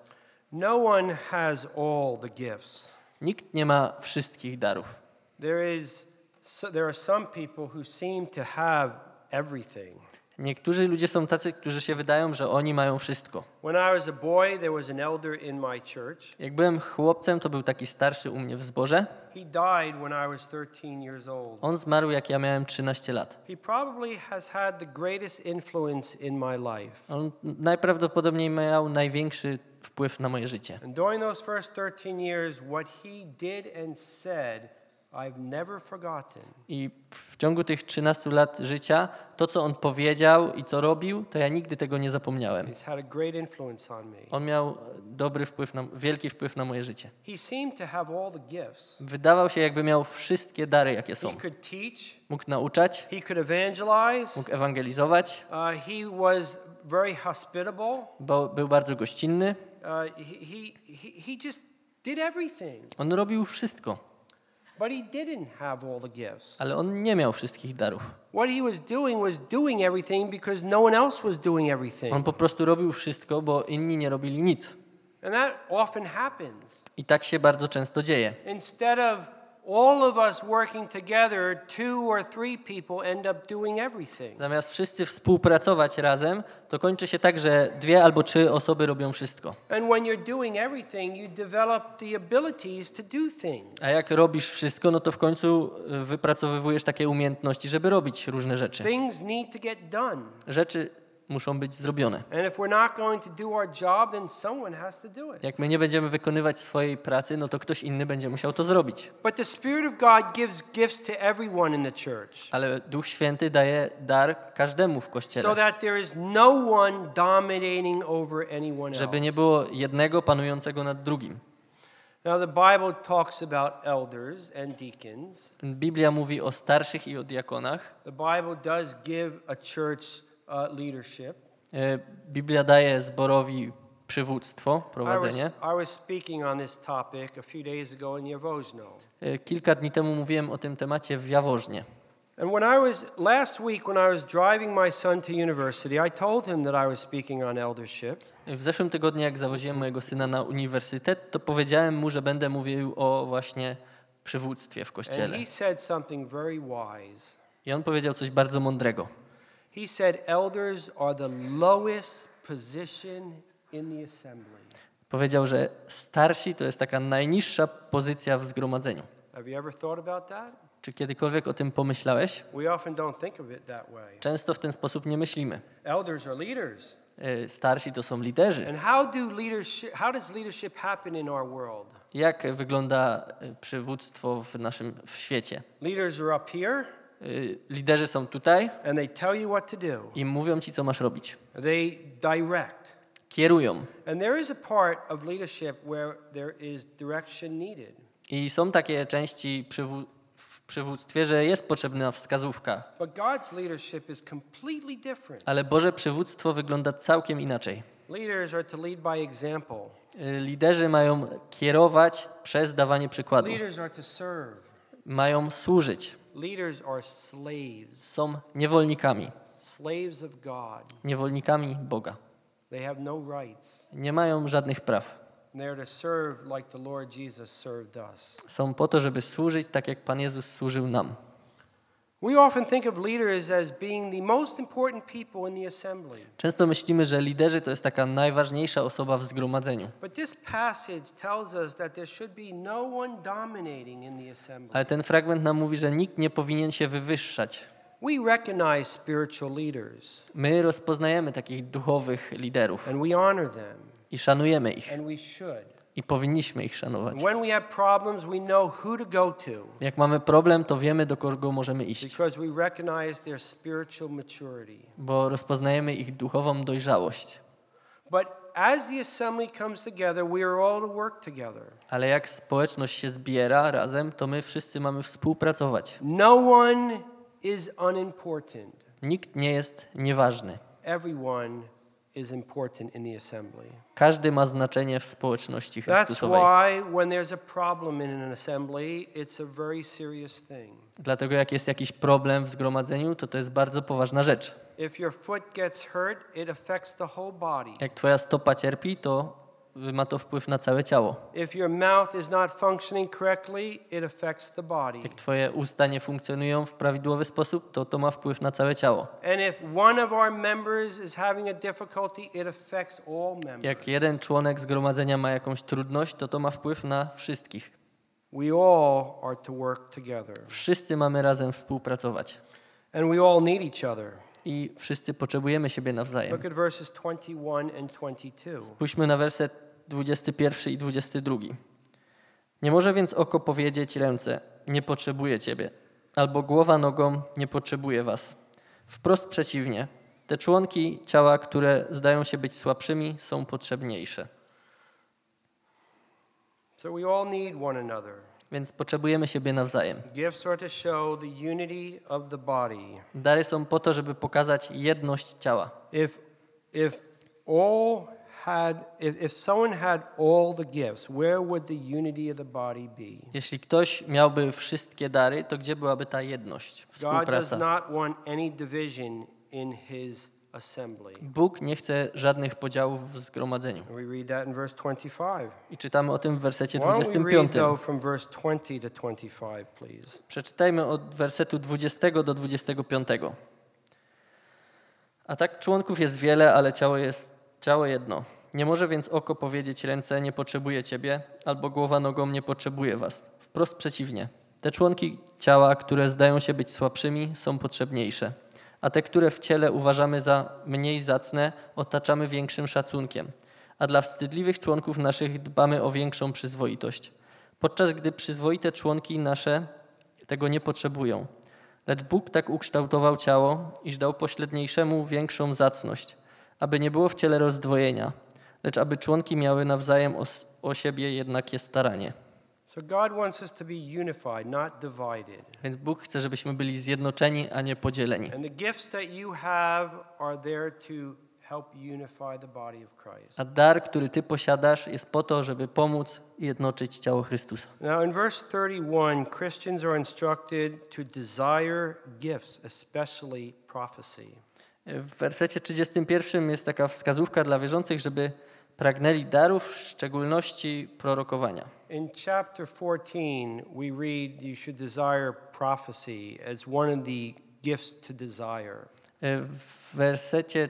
[SPEAKER 1] No one has all the gifts.
[SPEAKER 2] Nikt nie ma wszystkich darów.
[SPEAKER 1] There is so, there are some people who seem to have everything.
[SPEAKER 2] Niektórzy ludzie są tacy, którzy się wydają, że oni mają wszystko.
[SPEAKER 1] When I was a boy, there was an elder in my church.
[SPEAKER 2] Jak byłem chłopcem, to był taki starszy u mnie w zborze.
[SPEAKER 1] He died when I was thirteen years old.
[SPEAKER 2] On zmarł, jak ja miałem trzynaście lat.
[SPEAKER 1] He probably has had the greatest influence in my life.
[SPEAKER 2] On najprawdopodobniej miał największy wpływ na moje życie.
[SPEAKER 1] And during those first thirteen years, what he did and said, I've never forgotten.
[SPEAKER 2] I w ciągu tych trzynastu lat życia, to co on powiedział i co robił, to ja nigdy tego nie zapomniałem.
[SPEAKER 1] He's had a great influence on me.
[SPEAKER 2] On miał dobry wpływ, na, wielki wpływ na moje życie.
[SPEAKER 1] He seemed to have all the gifts.
[SPEAKER 2] Wydawał się, jakby miał wszystkie dary, jakie
[SPEAKER 1] He
[SPEAKER 2] są.
[SPEAKER 1] could teach.
[SPEAKER 2] Mógł nauczać,
[SPEAKER 1] He could evangelize.
[SPEAKER 2] mógł ewangelizować,
[SPEAKER 1] Uh, he was very hospitable.
[SPEAKER 2] bo był bardzo gościnny.
[SPEAKER 1] Uh, he, he, he, he just did everything.
[SPEAKER 2] On robił wszystko,
[SPEAKER 1] But he didn't have all the gifts.
[SPEAKER 2] ale on nie miał wszystkich darów.
[SPEAKER 1] What he was doing was doing everything because no one else was doing everything.
[SPEAKER 2] On po prostu robił wszystko, bo inni nie robili nic.
[SPEAKER 1] And that often happens.
[SPEAKER 2] I tak się bardzo często dzieje.
[SPEAKER 1] Instead of all of us working together, two or three people end up doing everything.
[SPEAKER 2] Zamiast wszyscy współpracować razem, to kończy się tak, że dwie albo trzy osoby robią wszystko.
[SPEAKER 1] And when you're doing everything, you develop the abilities to do things.
[SPEAKER 2] A jak robisz wszystko, no to w końcu y, wypracowywujesz takie umiejętności, żeby robić różne rzeczy.
[SPEAKER 1] Things need to get done.
[SPEAKER 2] Rzeczy muszą być zrobione.
[SPEAKER 1] And if we're not going to do our job, then someone has to do it.
[SPEAKER 2] Jak my nie będziemy wykonywać swojej pracy, no to ktoś inny będzie musiał to zrobić.
[SPEAKER 1] But the Spirit of God gives gifts to everyone in the church.
[SPEAKER 2] Ale Duch Święty daje dar każdemu w
[SPEAKER 1] So
[SPEAKER 2] Kościele,
[SPEAKER 1] that there is no one dominating over anyone else.
[SPEAKER 2] żeby nie było jednego panującego nad drugim.
[SPEAKER 1] Now the Bible talks about elders and deacons.
[SPEAKER 2] Biblia mówi o starszych i o diakonach.
[SPEAKER 1] The Bible does give a church uh, leadership.
[SPEAKER 2] E, Biblia daje zborowi przywództwo,
[SPEAKER 1] I was,
[SPEAKER 2] prowadzenie.
[SPEAKER 1] I was speaking on this topic a few days ago in Jaworzno.
[SPEAKER 2] E, Kilka dni temu mówiłem o tym temacie w Jaworznie.
[SPEAKER 1] And when I was last week when I was driving my son to university, I told him that I was speaking on eldership.
[SPEAKER 2] W zeszłym tygodniu, jak zawoziłem mojego syna na uniwersytet, to powiedziałem mu, że będę mówił o właśnie przywództwie w
[SPEAKER 1] And
[SPEAKER 2] Kościele.
[SPEAKER 1] he said something very wise.
[SPEAKER 2] I on powiedział coś bardzo mądrego.
[SPEAKER 1] He said elders are the lowest position in the assembly.
[SPEAKER 2] Powiedział, że starsi to jest taka najniższa pozycja w zgromadzeniu.
[SPEAKER 1] Have you ever thought about that?
[SPEAKER 2] Czy kiedykolwiek o tym pomyślałeś?
[SPEAKER 1] We often don't think of it that way.
[SPEAKER 2] Często w ten sposób nie myślimy.
[SPEAKER 1] Elders are leaders.
[SPEAKER 2] E, Starsi to są liderzy.
[SPEAKER 1] And how do leadership how does leadership happen in our world?
[SPEAKER 2] Jak wygląda e, przywództwo w naszym w świecie?
[SPEAKER 1] Leaders are up here
[SPEAKER 2] E, Liderzy są tutaj
[SPEAKER 1] and they tell you what to do.
[SPEAKER 2] i mówią ci, co masz robić.
[SPEAKER 1] They direct.
[SPEAKER 2] Kierują.
[SPEAKER 1] And there is a part of leadership where there is direction needed.
[SPEAKER 2] I są takie części przywó- w przywództwie, że jest potrzebna wskazówka.
[SPEAKER 1] But God's leadership is completely different.
[SPEAKER 2] Ale Boże przywództwo wygląda całkiem inaczej.
[SPEAKER 1] Leaders are to lead by example.
[SPEAKER 2] E, Liderzy mają kierować przez dawanie przykładu.
[SPEAKER 1] Leaders are to serve.
[SPEAKER 2] Mają służyć.
[SPEAKER 1] Leaders are slaves.
[SPEAKER 2] Są niewolnikami.
[SPEAKER 1] Slaves of God.
[SPEAKER 2] Niewolnikami Boga.
[SPEAKER 1] They have no rights.
[SPEAKER 2] Nie mają żadnych praw.
[SPEAKER 1] They are to serve like the Lord Jesus served us.
[SPEAKER 2] Są po to, żeby służyć tak, jak Pan Jezus służył nam.
[SPEAKER 1] We often think of leaders as being the most important people in the assembly.
[SPEAKER 2] Często myślimy, że liderzy to jest taka najważniejsza osoba w zgromadzeniu.
[SPEAKER 1] But this passage tells us that there should be no one dominating in the assembly.
[SPEAKER 2] Ale ten fragment nam mówi, że nikt nie powinien się wywyższać.
[SPEAKER 1] We recognize spiritual leaders
[SPEAKER 2] My rozpoznajemy takich duchowych liderów
[SPEAKER 1] and we honor them
[SPEAKER 2] i szanujemy ich.
[SPEAKER 1] and we should.
[SPEAKER 2] I powinniśmy ich szanować.
[SPEAKER 1] And when we have problems, we know who to go to
[SPEAKER 2] Jak mamy problem, to wiemy, do kogo możemy iść,
[SPEAKER 1] because we recognize their spiritual maturity.
[SPEAKER 2] bo rozpoznajemy ich duchową dojrzałość.
[SPEAKER 1] But as the assembly comes together, we are all to work together.
[SPEAKER 2] Ale jak społeczność się zbiera razem, to my wszyscy mamy współpracować.
[SPEAKER 1] No one is unimportant.
[SPEAKER 2] Nikt nie jest nieważny.
[SPEAKER 1] Everyone is important in the assembly.
[SPEAKER 2] Każdy ma znaczenie w społeczności
[SPEAKER 1] That's
[SPEAKER 2] Chrystusowej.
[SPEAKER 1] why when there's a problem in an assembly, it's a very serious thing.
[SPEAKER 2] Dlatego jak jest jakiś problem w zgromadzeniu, to to jest bardzo poważna rzecz.
[SPEAKER 1] If your foot gets hurt, it affects the whole body.
[SPEAKER 2] Jak twoja stopa cierpi, to ma to wpływ na całe ciało.
[SPEAKER 1] If your mouth is not functioning correctly, it affects the body.
[SPEAKER 2] Jak twoje usta nie funkcjonują w prawidłowy sposób, to to ma wpływ na całe ciało.
[SPEAKER 1] And if one of our members is having a difficulty, it affects all members.
[SPEAKER 2] Jak jeden członek zgromadzenia ma jakąś trudność, to to ma wpływ na wszystkich.
[SPEAKER 1] We all are to work together.
[SPEAKER 2] Wszyscy mamy razem współpracować.
[SPEAKER 1] And we all need each other.
[SPEAKER 2] I wszyscy potrzebujemy siebie nawzajem.
[SPEAKER 1] Look at verses twenty-one and twenty-two.
[SPEAKER 2] Spójrzmy na werset dwudziesty pierwszy i dwudziesty drugi. Nie może więc oko powiedzieć ręce, nie potrzebuję ciebie, albo głowa nogą, nie potrzebuje was. Wprost przeciwnie, te członki ciała, które zdają się być słabszymi, są potrzebniejsze.
[SPEAKER 1] So we all need one another.
[SPEAKER 2] Więc potrzebujemy siebie nawzajem.
[SPEAKER 1] Gifts are to show the unity of the body.
[SPEAKER 2] Dary są po to, żeby pokazać jedność ciała.
[SPEAKER 1] If if all had if, if someone had all the gifts, where would the unity of the body be?
[SPEAKER 2] Jeśli ktoś miałby wszystkie dary, to gdzie byłaby ta jedność,
[SPEAKER 1] God does
[SPEAKER 2] współpraca?
[SPEAKER 1] not want any division in his assembly.
[SPEAKER 2] Bóg nie chce żadnych podziałów w zgromadzeniu.
[SPEAKER 1] And we read that in verse twenty-five.
[SPEAKER 2] I czytamy o tym w wersecie
[SPEAKER 1] Why don't
[SPEAKER 2] dwudziestym
[SPEAKER 1] we read
[SPEAKER 2] piątym.
[SPEAKER 1] though from verse twenty to twenty-five, please?
[SPEAKER 2] Przeczytajmy od wersetu dwudziestego do dwudziestego piątego. A tak członków jest wiele, ale ciało jest ciało jedno. Nie może więc oko powiedzieć ręce, nie potrzebuje ciebie, albo głowa nogą, nie potrzebuje was. Wprost przeciwnie. Te członki ciała, które zdają się być słabszymi, są potrzebniejsze. A te, które w ciele uważamy za mniej zacne, otaczamy większym szacunkiem. A dla wstydliwych członków naszych dbamy o większą przyzwoitość. Podczas gdy przyzwoite członki nasze tego nie potrzebują. Lecz Bóg tak ukształtował ciało, iż dał pośredniejszemu większą zacność, aby nie było w ciele rozdwojenia, lecz aby członki miały nawzajem o, o siebie jednakie staranie.
[SPEAKER 1] So God wants us to be unified, not divided.
[SPEAKER 2] Więc Bóg chce, żebyśmy byli zjednoczeni, a nie podzieleni.
[SPEAKER 1] And the gifts that you have are there to help unify the body of Christ.
[SPEAKER 2] A dar, który ty posiadasz, jest po to, żeby pomóc jednoczyć ciało Chrystusa.
[SPEAKER 1] Now in verse thirty-one, Christians are instructed to desire gifts, especially prophecy.
[SPEAKER 2] W wersecie trzydziestym pierwszym jest taka wskazówka dla wierzących, żeby pragnęli darów, w szczególności prorokowania.
[SPEAKER 1] In chapter fourteen, we read you should desire prophecy as one of the gifts to desire.
[SPEAKER 2] W wersecie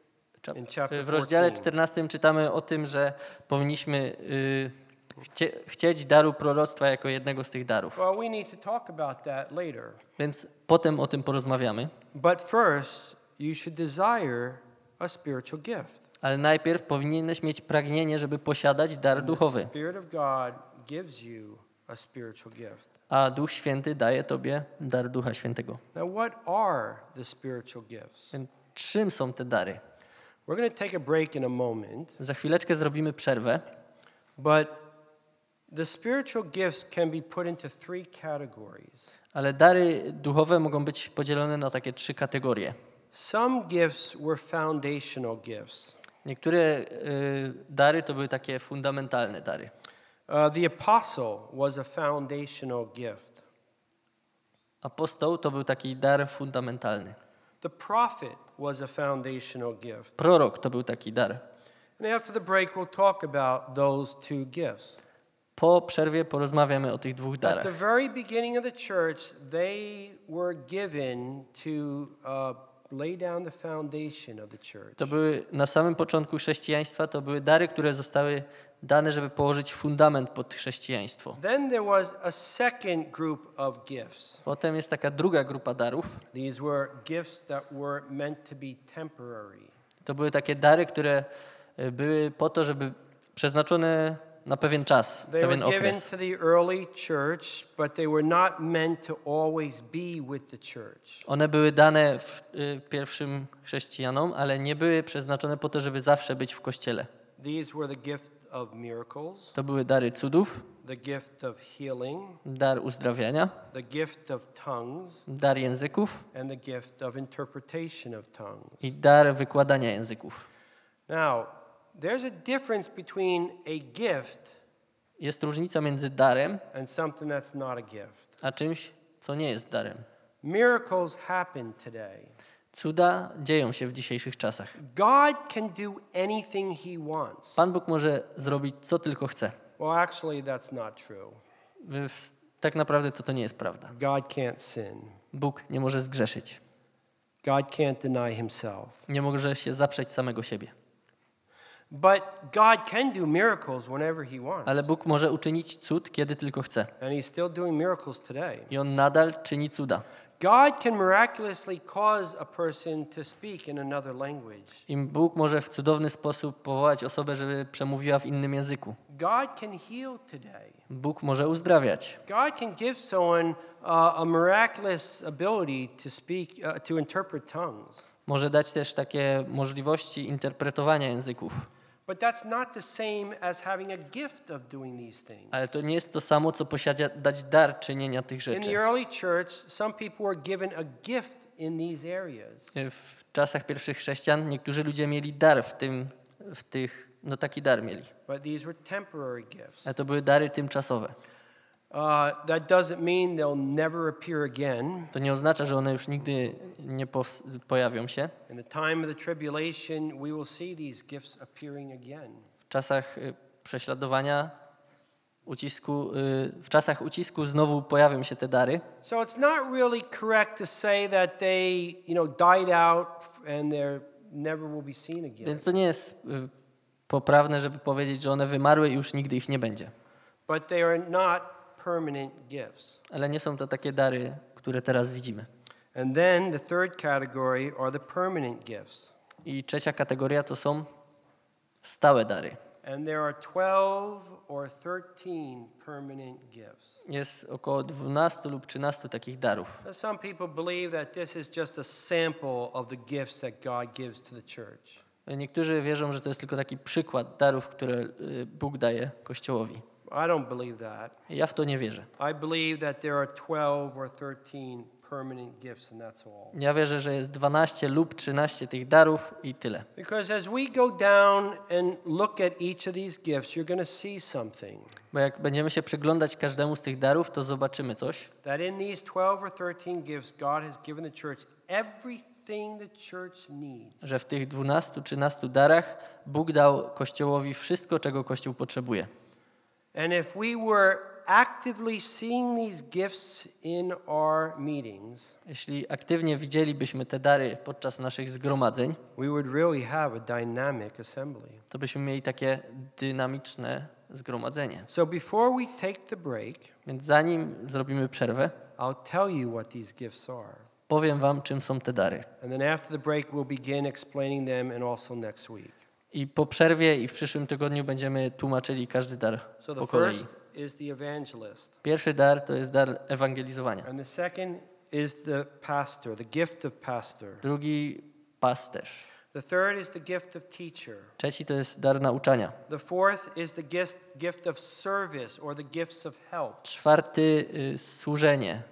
[SPEAKER 1] In chapter
[SPEAKER 2] w rozdziale
[SPEAKER 1] fourteen.
[SPEAKER 2] czternastym czytamy o tym, że powinniśmy y, chcie, chcieć daru proroctwa jako jednego z tych darów.
[SPEAKER 1] Well, we need to talk about that later.
[SPEAKER 2] Więc potem o tym porozmawiamy.
[SPEAKER 1] But first, you should desire a spiritual gift.
[SPEAKER 2] Ale najpierw powinieneś mieć pragnienie, żeby posiadać dar
[SPEAKER 1] The
[SPEAKER 2] duchowy.
[SPEAKER 1] Spirit of God gives you a spiritual gift.
[SPEAKER 2] A Duch Święty daje tobie dar Ducha Świętego.
[SPEAKER 1] Now, what are the spiritual gifts?
[SPEAKER 2] Więc czym są te dary?
[SPEAKER 1] We're going to take a break in a moment,
[SPEAKER 2] Za chwileczkę zrobimy przerwę,
[SPEAKER 1] but the spiritual gifts can be put into three categories.
[SPEAKER 2] ale dary duchowe mogą być podzielone na takie trzy kategorie.
[SPEAKER 1] Some gifts were foundational gifts.
[SPEAKER 2] Niektóre y, dary to były takie fundamentalne dary.
[SPEAKER 1] Uh, the apostle was a foundational gift.
[SPEAKER 2] Apostoł to był taki dar fundamentalny.
[SPEAKER 1] The prophet was a foundational gift.
[SPEAKER 2] Prorok to był taki dar.
[SPEAKER 1] And after the break, we'll talk about those two gifts.
[SPEAKER 2] Po przerwie porozmawiamy o tych dwóch
[SPEAKER 1] At the
[SPEAKER 2] darach.
[SPEAKER 1] very beginning of the church, they were given to uh, lay down the foundation of the church.
[SPEAKER 2] To były na samym początku chrześcijaństwa, to były dary, które zostały dane, żeby położyć fundament pod chrześcijaństwo.
[SPEAKER 1] Then there was a second group of gifts.
[SPEAKER 2] Potem jest taka druga grupa darów.
[SPEAKER 1] These were gifts that were meant to be temporary.
[SPEAKER 2] To były takie dary, które y, były po to, żeby przeznaczone na pewien czas,
[SPEAKER 1] They were
[SPEAKER 2] pewien
[SPEAKER 1] given
[SPEAKER 2] okres.
[SPEAKER 1] to the early church, but they were not meant to always be with the church.
[SPEAKER 2] One były dane w, y, pierwszym chrześcijanom, ale nie były przeznaczone po to, żeby zawsze być w kościele.
[SPEAKER 1] These were the gift of miracles,
[SPEAKER 2] To były dary cudów,
[SPEAKER 1] the gift of healing,
[SPEAKER 2] dar uzdrawiania,
[SPEAKER 1] the gift of tongues,
[SPEAKER 2] dar języków
[SPEAKER 1] and the gift of interpretation of tongues.
[SPEAKER 2] i dar wykładania języków.
[SPEAKER 1] Now, there's a difference between a gift
[SPEAKER 2] Jest różnica między darem
[SPEAKER 1] and something that's not a gift.
[SPEAKER 2] a czymś, co nie jest darem.
[SPEAKER 1] Miracles happen today.
[SPEAKER 2] Cuda dzieją się w dzisiejszych czasach.
[SPEAKER 1] God can do anything he wants.
[SPEAKER 2] Pan Bóg może zrobić co tylko chce.
[SPEAKER 1] Well, actually, that's not true.
[SPEAKER 2] W- Tak naprawdę to to nie jest prawda.
[SPEAKER 1] God can't sin.
[SPEAKER 2] Bóg nie może zgrzeszyć.
[SPEAKER 1] God can't deny himself.
[SPEAKER 2] Nie może się zaprzeć samego siebie.
[SPEAKER 1] But God can do miracles whenever he wants.
[SPEAKER 2] Ale Bóg może uczynić cud, kiedy tylko chce.
[SPEAKER 1] And he's still doing miracles today.
[SPEAKER 2] I On nadal czyni cuda.
[SPEAKER 1] God can miraculously cause a person to speak in another language.
[SPEAKER 2] I Bóg może w cudowny sposób powołać osobę, żeby przemówiła w innym języku.
[SPEAKER 1] God can heal today.
[SPEAKER 2] Bóg może uzdrawiać.
[SPEAKER 1] God can give someone uh, a miraculous ability to speak, uh, to interpret tongues.
[SPEAKER 2] Może dać też takie możliwości interpretowania języków.
[SPEAKER 1] But that's not the same as having a gift of doing these things.
[SPEAKER 2] Ale to nie jest to samo, co posiadać dar czynienia tych
[SPEAKER 1] In the
[SPEAKER 2] rzeczy.
[SPEAKER 1] early church, some people were given a gift in these areas.
[SPEAKER 2] W czasach pierwszych chrześcijan niektórzy ludzie mieli dar w tym, w tych, no taki dar mieli.
[SPEAKER 1] But these were temporary gifts.
[SPEAKER 2] Ale to były dary tymczasowe.
[SPEAKER 1] Uh, that doesn't mean they'll never appear again.
[SPEAKER 2] To nie oznacza, że one już nigdy nie pows- pojawią się.
[SPEAKER 1] In the time of the tribulation, we will see these gifts appearing again.
[SPEAKER 2] W czasach y, prześladowania, ucisku, y, w czasach ucisku znowu pojawią się te dary.
[SPEAKER 1] So it's not really correct to say that they, you know, died out and they're never will be seen again.
[SPEAKER 2] Więc to nie jest y, poprawne, żeby powiedzieć, że one wymarły i już nigdy ich nie będzie.
[SPEAKER 1] But they are not permanent gifts.
[SPEAKER 2] Ale nie są to takie dary, które teraz widzimy.
[SPEAKER 1] And then the third category are the permanent gifts.
[SPEAKER 2] I trzecia kategoria to są stałe dary.
[SPEAKER 1] And there are twelve or thirteen permanent gifts.
[SPEAKER 2] Jest około dwunastu lub trzynastu takich darów.
[SPEAKER 1] Now, some people believe that this is just a sample of the gifts that God gives to the church.
[SPEAKER 2] Niektórzy wierzą, że to jest tylko taki przykład darów, które y, Bóg daje Kościołowi.
[SPEAKER 1] I don't believe that.
[SPEAKER 2] Ja w to nie wierzę.
[SPEAKER 1] I believe that there are twelve or thirteen permanent gifts and that's all.
[SPEAKER 2] Ja wierzę, że jest dwanaście lub trzynaście tych darów i tyle.
[SPEAKER 1] Because as we go down and look at each of these gifts, you're going to see something.
[SPEAKER 2] Bo jak będziemy się przyglądać każdemu z tych darów, to zobaczymy coś,
[SPEAKER 1] That in these twelve or thirteen gifts, God has given the church everything the church needs.
[SPEAKER 2] że w tych dwunastu, trzynastu darach Bóg dał Kościołowi wszystko, czego Kościół potrzebuje.
[SPEAKER 1] And if we were actively seeing these gifts in our meetings,
[SPEAKER 2] Jeśli aktywnie widzielibyśmy te dary podczas naszych zgromadzeń,
[SPEAKER 1] we would really have a dynamic assembly.
[SPEAKER 2] to byśmy mieli takie dynamiczne zgromadzenie.
[SPEAKER 1] So before we take the break,
[SPEAKER 2] Więc zanim zrobimy przerwę,
[SPEAKER 1] I'll tell you what these gifts are.
[SPEAKER 2] powiem wam, czym są te dary.
[SPEAKER 1] And then after the break, we'll begin explaining them and also next week.
[SPEAKER 2] I po przerwie i w przyszłym tygodniu będziemy tłumaczyli każdy dar
[SPEAKER 1] So
[SPEAKER 2] po
[SPEAKER 1] the
[SPEAKER 2] kolei.
[SPEAKER 1] first is the evangelist.
[SPEAKER 2] Pierwszy dar to jest dar ewangelizowania.
[SPEAKER 1] And the second is the pastor, the gift of pastor.
[SPEAKER 2] Drugi pasterz.
[SPEAKER 1] The third is the gift of teacher.
[SPEAKER 2] Trzeci to jest dar nauczania.
[SPEAKER 1] The fourth is the gift, gift of service or the gifts of help.
[SPEAKER 2] Czwarty y, służenie.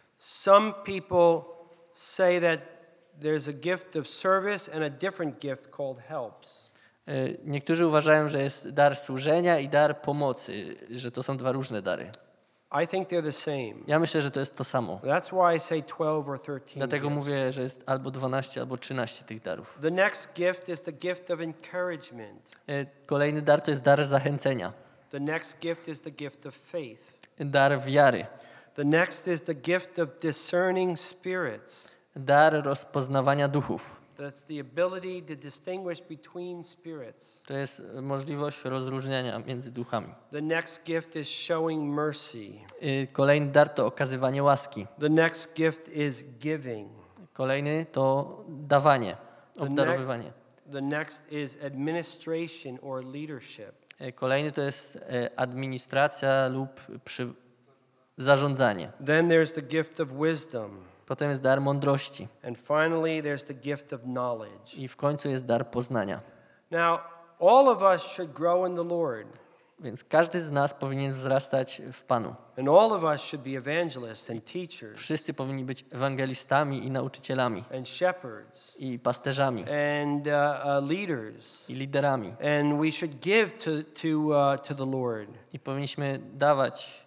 [SPEAKER 1] Some people say that there's a gift of service and a different gift called helps.
[SPEAKER 2] Y, niektórzy uważają, że jest dar służenia i dar pomocy, że to są dwa różne dary.
[SPEAKER 1] I think they're the same.
[SPEAKER 2] Ja myślę, że to jest to samo.
[SPEAKER 1] That's why I say twelve or thirteen.
[SPEAKER 2] Dlatego
[SPEAKER 1] gifts.
[SPEAKER 2] mówię, że jest albo dwanaście, albo trzynaście tych darów.
[SPEAKER 1] The next gift is the gift of encouragement.
[SPEAKER 2] Y, Kolejny dar to jest dar zachęcenia.
[SPEAKER 1] The next gift is the gift of faith.
[SPEAKER 2] Dar wiary.
[SPEAKER 1] The next is the gift of discerning spirits.
[SPEAKER 2] Dar rozpoznawania duchów.
[SPEAKER 1] That's the ability to distinguish between spirits.
[SPEAKER 2] To jest możliwość rozróżniania między duchami.
[SPEAKER 1] The next gift is showing mercy.
[SPEAKER 2] Y, Kolejny dar to okazywanie łaski.
[SPEAKER 1] The next gift is giving.
[SPEAKER 2] Kolejny to dawanie,
[SPEAKER 1] The,
[SPEAKER 2] obdarowywanie.
[SPEAKER 1] ne- the next is administration or leadership.
[SPEAKER 2] Y, Kolejny to jest y, administracja lub przy... zarządzanie.
[SPEAKER 1] Then there's the gift of wisdom.
[SPEAKER 2] Potem jest dar mądrości.
[SPEAKER 1] And finally, there's the gift of knowledge.
[SPEAKER 2] I w końcu jest dar poznania.
[SPEAKER 1] Now, all of us should grow in the Lord.
[SPEAKER 2] Więc każdy z nas powinien wzrastać w Panu.
[SPEAKER 1] And all of us should be evangelists and teachers
[SPEAKER 2] Wszyscy powinni być ewangelistami i nauczycielami
[SPEAKER 1] and shepherds
[SPEAKER 2] i pasterzami
[SPEAKER 1] and uh, uh, leaders.
[SPEAKER 2] i liderami.
[SPEAKER 1] And we should give to, to, uh, to the Lord.
[SPEAKER 2] I powinniśmy dawać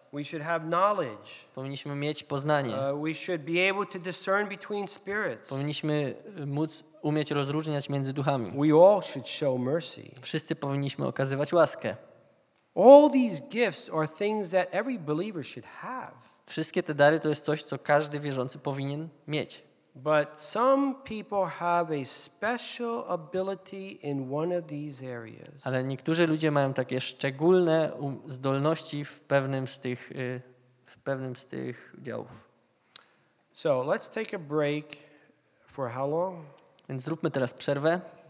[SPEAKER 1] We should have knowledge.
[SPEAKER 2] Powinniśmy mieć poznanie.
[SPEAKER 1] Uh, we should be able to discern between spirits.
[SPEAKER 2] Powinniśmy móc umieć rozróżniać między duchami.
[SPEAKER 1] We all should show mercy.
[SPEAKER 2] Wszyscy powinniśmy okazywać łaskę.
[SPEAKER 1] All these gifts are things that every believer should have.
[SPEAKER 2] Wszystkie te dary to jest coś, co każdy wierzący powinien mieć.
[SPEAKER 1] But some people have a special ability in one of these areas.
[SPEAKER 2] Ale niektórzy ludzie mają takie szczególne um- zdolności w pewnym z tych y, w pewnym z tych działów.
[SPEAKER 1] So let's take a break for how long?
[SPEAKER 2] Więc zróbmy teraz przerwę.